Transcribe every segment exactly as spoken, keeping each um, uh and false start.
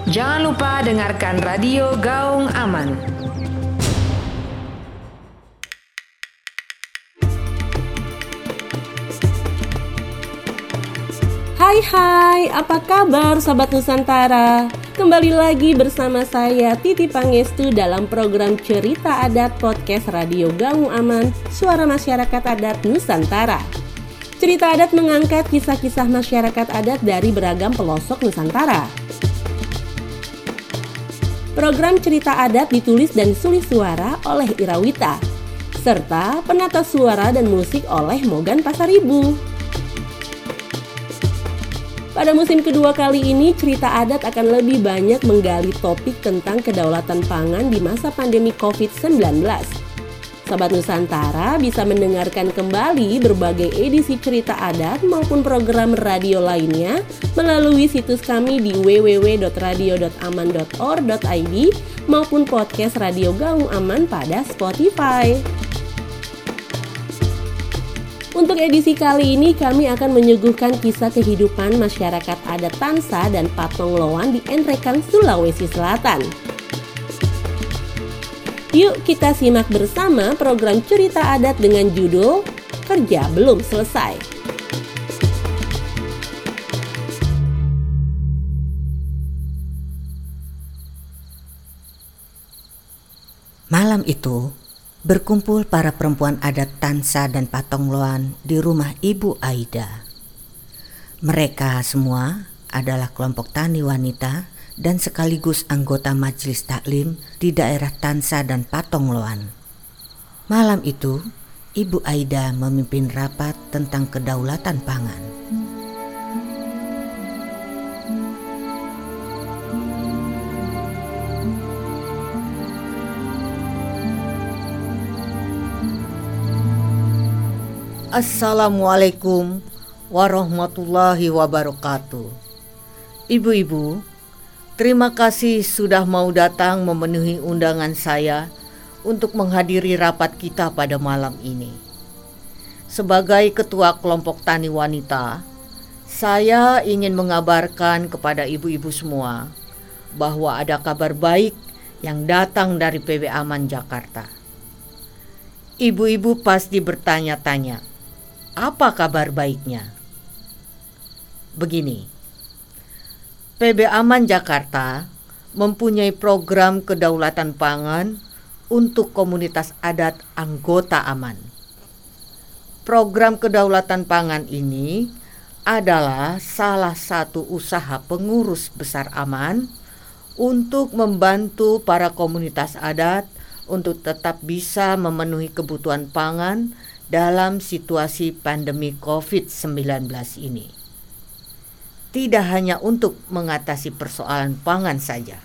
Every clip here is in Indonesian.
Jangan lupa dengarkan Radio Gaung Aman. Hai hai, apa kabar Sobat Nusantara? Kembali lagi bersama saya Titi Pangestu dalam program Cerita Adat Podcast Radio Gaung Aman, Suara Masyarakat Adat Nusantara. Cerita Adat mengangkat kisah-kisah masyarakat adat dari beragam pelosok Nusantara. Program Cerita Adat ditulis dan disulis suara oleh Irawita, serta penata suara dan musik oleh Mogan Pasaribu. Pada musim kedua kali ini, Cerita Adat akan lebih banyak menggali topik tentang kedaulatan pangan di masa pandemi covid sembilan belas. Sobat Nusantara bisa mendengarkan kembali berbagai edisi Cerita Adat maupun program radio lainnya melalui situs kami di w w w dot radio dot aman dot or dot i d maupun podcast Radio Gaung Aman pada Spotify. Untuk edisi kali ini kami akan menyuguhkan kisah kehidupan masyarakat adat Tansa dan Patongloan di Enrekan, Sulawesi Selatan. Yuk kita simak bersama program Cerita Adat dengan judul Kerja Belum Selesai. Malam itu, berkumpul para perempuan adat Tansa dan Patongloan di rumah Ibu Aida. Mereka semua adalah kelompok tani wanita dan sekaligus anggota majelis taklim di daerah Tansa dan Patongloan. Malam itu, Ibu Aida memimpin rapat tentang kedaulatan pangan. Assalamualaikum warahmatullahi wabarakatuh. Ibu-ibu, terima kasih sudah mau datang memenuhi undangan saya untuk menghadiri rapat kita pada malam ini. Sebagai ketua kelompok tani wanita, saya ingin mengabarkan kepada ibu-ibu semua bahwa ada kabar baik yang datang dari P B Aman Jakarta. Ibu-ibu pasti bertanya-tanya, apa kabar baiknya? Begini, P B Aman Jakarta mempunyai program kedaulatan pangan untuk komunitas adat anggota Aman. Program kedaulatan pangan ini adalah salah satu usaha pengurus besar Aman untuk membantu para komunitas adat untuk tetap bisa memenuhi kebutuhan pangan dalam situasi pandemi covid sembilan belas ini. Tidak hanya untuk mengatasi persoalan pangan saja.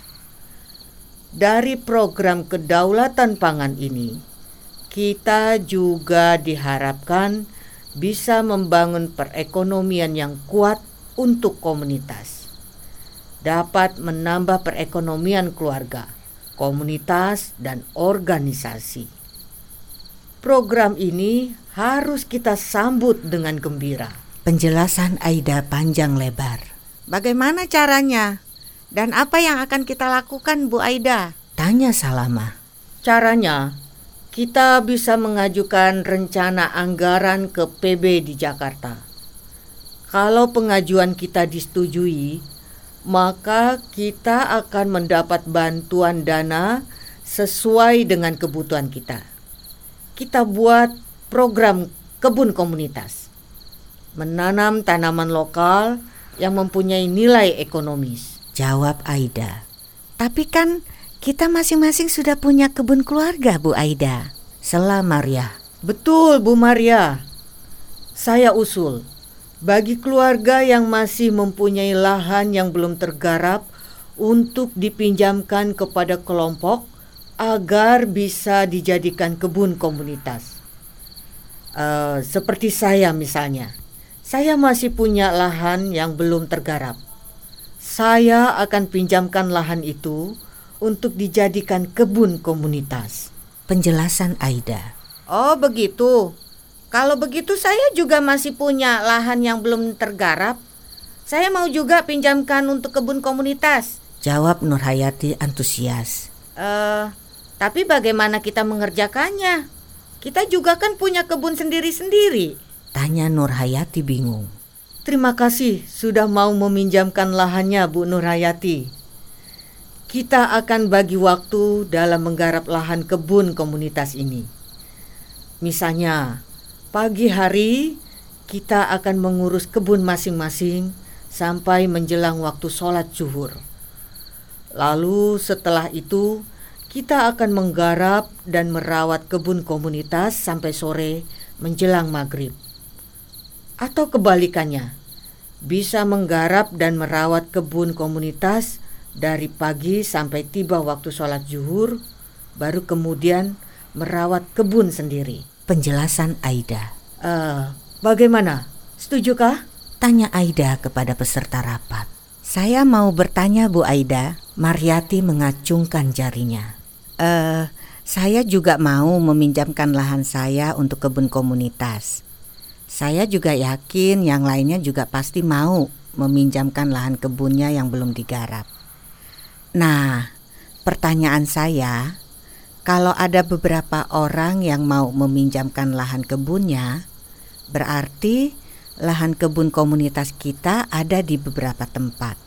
Dari program kedaulatan pangan ini, kita juga diharapkan bisa membangun perekonomian yang kuat untuk komunitas. Dapat menambah perekonomian keluarga, komunitas, dan organisasi. Program ini harus kita sambut dengan gembira. Penjelasan Aida panjang lebar. Bagaimana caranya? Dan apa yang akan kita lakukan, Bu Aida? Tanya Salama. Caranya, kita bisa mengajukan rencana anggaran ke P B di Jakarta. Kalau pengajuan kita disetujui, maka kita akan mendapat bantuan dana sesuai dengan kebutuhan kita. Kita buat program kebun komunitas, menanam tanaman lokal yang mempunyai nilai ekonomis. Jawab Aida. Tapi kan kita masing-masing sudah punya kebun keluarga, Bu Aida. Sela Maria. Betul, Bu Maria. Saya usul, bagi keluarga yang masih mempunyai lahan yang belum tergarap untuk dipinjamkan kepada kelompok agar bisa dijadikan kebun komunitas. Uh, seperti saya misalnya, saya masih punya lahan yang belum tergarap. Saya akan pinjamkan lahan itu untuk dijadikan kebun komunitas. Penjelasan Aida. Oh begitu. Kalau begitu saya juga masih punya lahan yang belum tergarap. Saya mau juga pinjamkan untuk kebun komunitas. jawab Nurhayati antusias. Eh, tapi bagaimana kita mengerjakannya? Kita juga kan punya kebun sendiri-sendiri. Tanya Nurhayati bingung. Terima kasih sudah mau meminjamkan lahannya, Bu Nurhayati. Kita akan bagi waktu dalam menggarap lahan kebun komunitas ini. Misalnya, pagi hari kita akan mengurus kebun masing-masing sampai menjelang waktu sholat zuhur. Lalu setelah itu kita akan menggarap dan merawat kebun komunitas sampai sore menjelang maghrib. Atau kebalikannya, bisa menggarap dan merawat kebun komunitas dari pagi sampai tiba waktu sholat zuhur, baru kemudian merawat kebun sendiri. Penjelasan Aida. Uh, bagaimana? Setujukah? Tanya Aida kepada peserta rapat. Saya mau bertanya, Bu Aida. Maryati mengacungkan jarinya. Eh, saya juga mau meminjamkan lahan saya untuk kebun komunitas. Saya juga yakin yang lainnya juga pasti mau meminjamkan lahan kebunnya yang belum digarap. Nah, pertanyaan saya, kalau ada beberapa orang yang mau meminjamkan lahan kebunnya, berarti lahan kebun komunitas kita ada di beberapa tempat.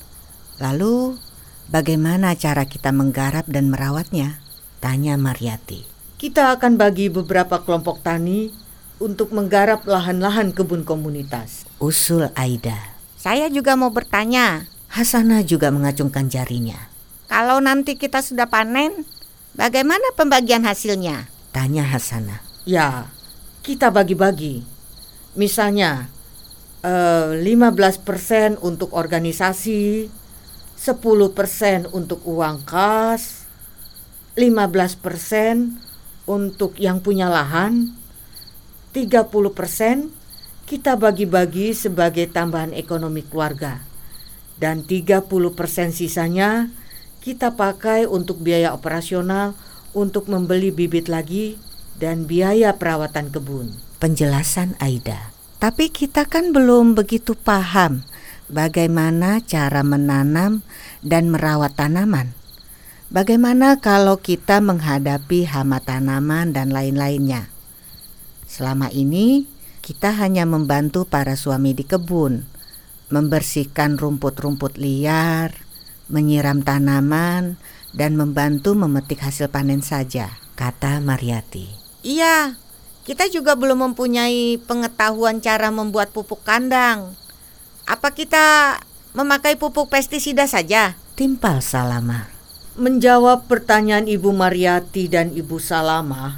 Lalu, bagaimana cara kita menggarap dan merawatnya? Tanya Maryati. Kita akan bagi beberapa kelompok tani untuk menggarap lahan-lahan kebun komunitas. Usul Aida. Saya juga mau bertanya. Hasanah juga mengacungkan jarinya. Kalau nanti kita sudah panen, bagaimana pembagian hasilnya? Tanya Hasanah. Ya, kita bagi-bagi. Misalnya, eh, lima belas persen untuk organisasi, sepuluh persen untuk uang kas, lima belas persen untuk yang punya lahan, tiga puluh persen kita bagi-bagi sebagai tambahan ekonomi keluarga, dan tiga puluh persen sisanya kita pakai untuk biaya operasional untuk membeli bibit lagi dan biaya perawatan kebun. Penjelasan Aida. Tapi kita kan belum begitu paham bagaimana cara menanam dan merawat tanaman. Bagaimana kalau kita menghadapi hama tanaman dan lain-lainnya? Selama ini kita hanya membantu para suami di kebun, membersihkan rumput-rumput liar, menyiram tanaman, dan membantu memetik hasil panen saja, kata Maryati. Iya, kita juga belum mempunyai pengetahuan cara membuat pupuk kandang. Apa kita memakai pupuk pestisida saja? Timpal Salamah. Menjawab pertanyaan Ibu Maryati dan Ibu Salamah,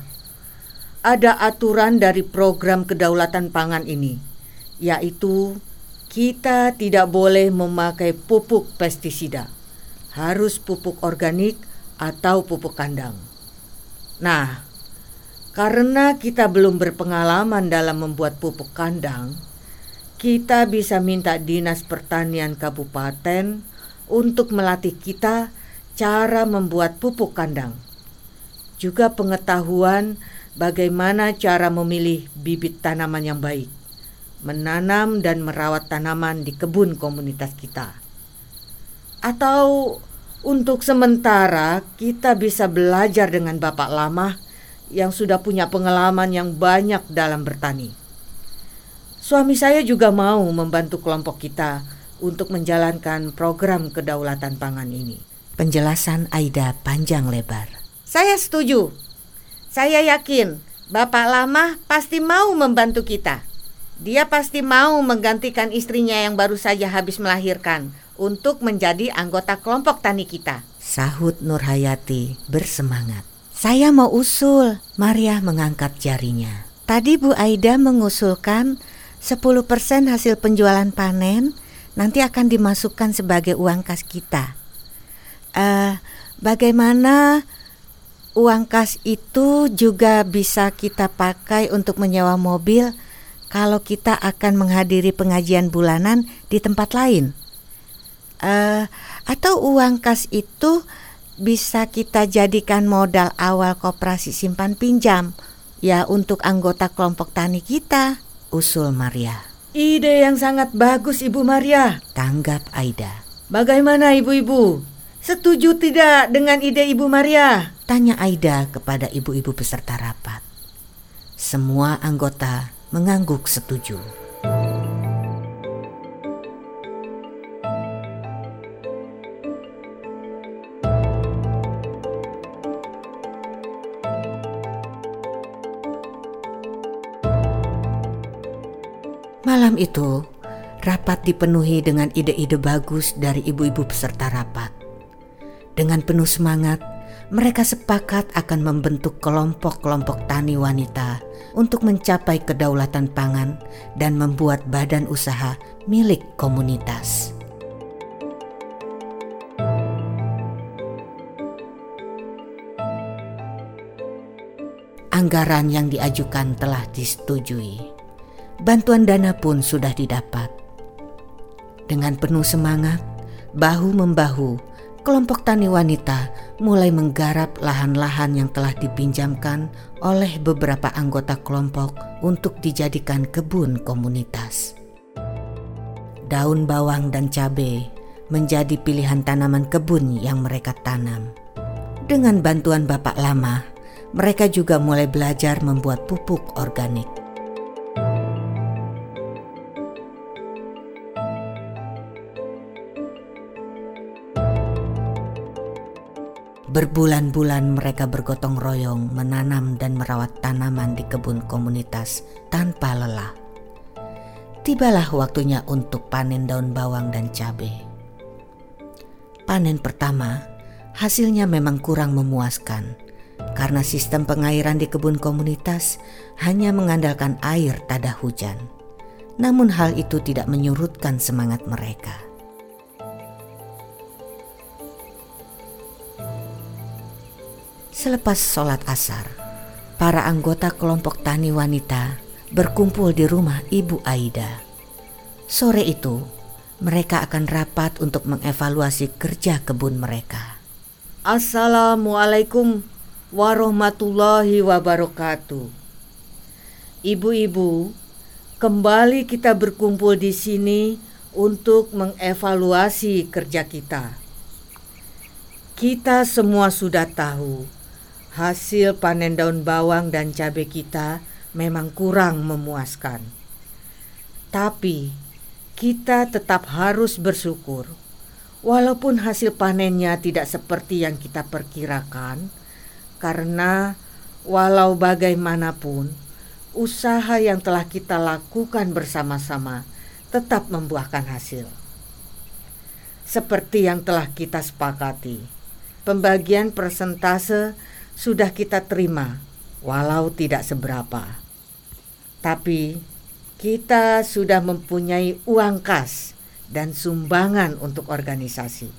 ada aturan dari program kedaulatan pangan ini, yaitu kita tidak boleh memakai pupuk pestisida. Harus pupuk organik atau pupuk kandang. Nah, karena kita belum berpengalaman dalam membuat pupuk kandang, kita bisa minta Dinas Pertanian Kabupaten untuk melatih kita cara membuat pupuk kandang. Juga pengetahuan bagaimana cara memilih bibit tanaman yang baik, menanam dan merawat tanaman di kebun komunitas kita. Atau untuk sementara kita bisa belajar dengan Bapak Lamah yang sudah punya pengalaman yang banyak dalam bertani. Suami saya juga mau membantu kelompok kita untuk menjalankan program kedaulatan pangan ini. Penjelasan Aida panjang lebar. Saya setuju. Saya yakin Bapak Lamah pasti mau membantu kita. Dia pasti mau menggantikan istrinya yang baru saja habis melahirkan untuk menjadi anggota kelompok tani kita. Sahut Nurhayati bersemangat. Saya mau usul. Maria mengangkat jarinya. Tadi Bu Aida mengusulkan sepuluh persen hasil penjualan panen nanti akan dimasukkan sebagai uang kas kita. Uh, bagaimana uang kas itu juga bisa kita pakai untuk menyewa mobil kalau kita akan menghadiri pengajian bulanan di tempat lain? Uh, atau uang kas itu bisa kita jadikan modal awal koperasi simpan pinjam ya untuk anggota kelompok tani kita, usul Maria. Ide yang sangat bagus Ibu Maria, tanggap Aida. Bagaimana ibu-ibu? Setuju tidak dengan ide Ibu Maria? Tanya Aida kepada ibu-ibu peserta rapat. Semua anggota mengangguk setuju. Malam itu, rapat dipenuhi dengan ide-ide bagus dari ibu-ibu peserta rapat. Dengan penuh semangat, mereka sepakat akan membentuk kelompok-kelompok tani wanita untuk mencapai kedaulatan pangan dan membuat badan usaha milik komunitas. Anggaran yang diajukan telah disetujui. Bantuan dana pun sudah didapat. Dengan penuh semangat, bahu-membahu, kelompok tani wanita mulai menggarap lahan-lahan yang telah dipinjamkan oleh beberapa anggota kelompok untuk dijadikan kebun komunitas. Daun bawang dan cabai menjadi pilihan tanaman kebun yang mereka tanam. Dengan bantuan Bapak Lama, mereka juga mulai belajar membuat pupuk organik. Berbulan-bulan mereka bergotong royong menanam dan merawat tanaman di kebun komunitas tanpa lelah. Tibalah waktunya untuk panen daun bawang dan cabai. Panen pertama, hasilnya memang kurang memuaskan karena sistem pengairan di kebun komunitas hanya mengandalkan air tada hujan. Namun hal itu tidak menyurutkan semangat mereka. Selepas sholat asar, para anggota kelompok tani wanita berkumpul di rumah Ibu Aida. Sore itu, mereka akan rapat untuk mengevaluasi kerja kebun mereka. Assalamualaikum warahmatullahi wabarakatuh. Ibu-ibu, kembali kita berkumpul di sini untuk mengevaluasi kerja kita. Kita semua sudah tahu hasil panen daun bawang dan cabai kita memang kurang memuaskan. Tapi kita tetap harus bersyukur. Walaupun hasil panennya tidak seperti yang kita perkirakan, karena walau bagaimanapun, usaha yang telah kita lakukan bersama-sama tetap membuahkan hasil. Seperti yang telah kita sepakati, pembagian persentase sudah kita terima, walau tidak seberapa. Tapi kita sudah mempunyai uang kas dan sumbangan untuk organisasi.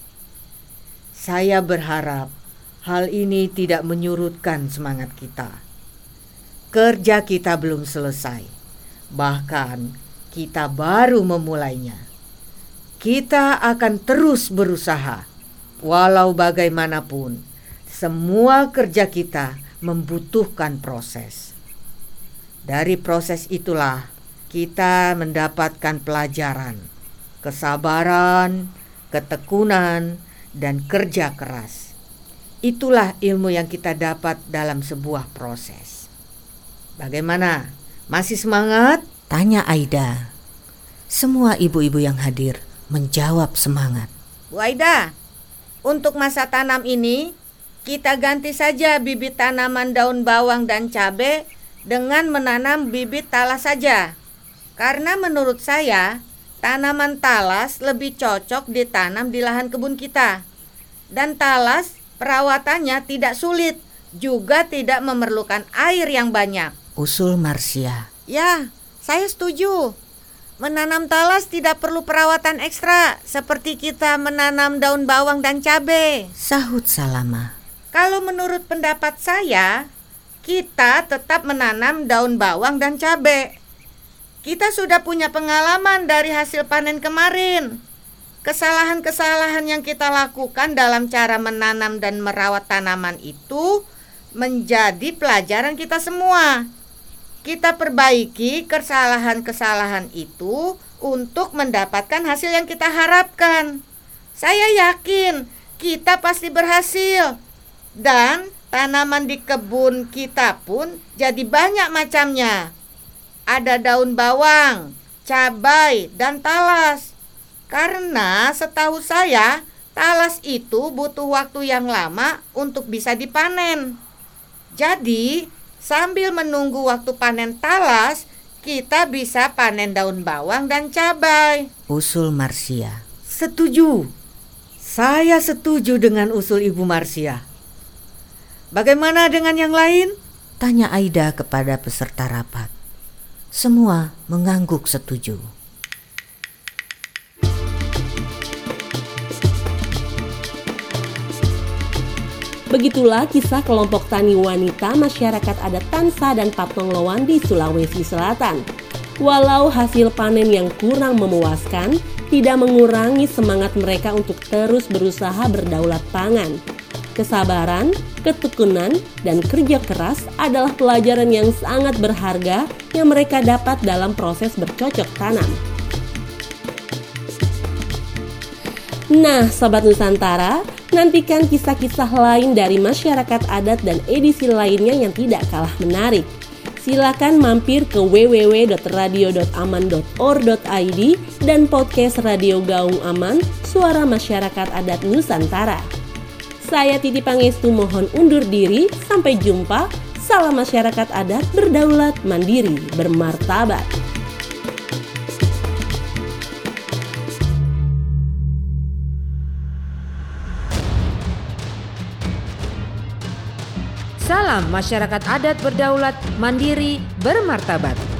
Saya berharap hal ini tidak menyurutkan semangat kita. Kerja kita belum selesai, bahkan kita baru memulainya. Kita akan terus berusaha, walau bagaimanapun. Semua kerja kita membutuhkan proses. Dari proses itulah kita mendapatkan pelajaran, kesabaran, ketekunan, dan kerja keras. Itulah ilmu yang kita dapat dalam sebuah proses. Bagaimana? Masih semangat? Tanya Aida. Semua ibu-ibu yang hadir menjawab semangat. Bu Aida, untuk masa tanam ini kita ganti saja bibit tanaman daun bawang dan cabai dengan menanam bibit talas saja. Karena menurut saya, tanaman talas lebih cocok ditanam di lahan kebun kita. Dan talas perawatannya tidak sulit, juga tidak memerlukan air yang banyak. Usul Marsia. Ya, saya setuju. Menanam talas tidak perlu perawatan ekstra seperti kita menanam daun bawang dan cabai. Sahut Salama. Kalau menurut pendapat saya, kita tetap menanam daun bawang dan cabai. Kita sudah punya pengalaman dari hasil panen kemarin. Kesalahan-kesalahan yang kita lakukan dalam cara menanam dan merawat tanaman itu menjadi pelajaran kita semua. Kita perbaiki kesalahan-kesalahan itu untuk mendapatkan hasil yang kita harapkan. Saya yakin kita pasti berhasil. Dan tanaman di kebun kita pun jadi banyak macamnya. Ada daun bawang, cabai, dan talas. Karena setahu saya, talas itu butuh waktu yang lama untuk bisa dipanen. Jadi, sambil menunggu waktu panen talas, kita bisa panen daun bawang dan cabai. Usul Marsia. Setuju. Saya setuju dengan usul Ibu Marsia. Bagaimana dengan yang lain? Tanya Aida kepada peserta rapat. Semua mengangguk setuju. Begitulah kisah kelompok tani wanita masyarakat adat Tansa dan Patongloan di Sulawesi Selatan. Walau hasil panen yang kurang memuaskan, tidak mengurangi semangat mereka untuk terus berusaha berdaulat pangan. Kesabaran, ketekunan, dan kerja keras adalah pelajaran yang sangat berharga yang mereka dapat dalam proses bercocok tanam. Nah, Sobat Nusantara, nantikan kisah-kisah lain dari masyarakat adat dan edisi lainnya yang tidak kalah menarik. Silakan mampir ke w w w dot radio dot aman dot or dot i d dan podcast Radio Gaung Aman, Suara Masyarakat Adat Nusantara. Saya Titi Pangestu mohon undur diri, sampai jumpa. Salam masyarakat adat berdaulat, mandiri, bermartabat. Salam masyarakat adat berdaulat, mandiri, bermartabat.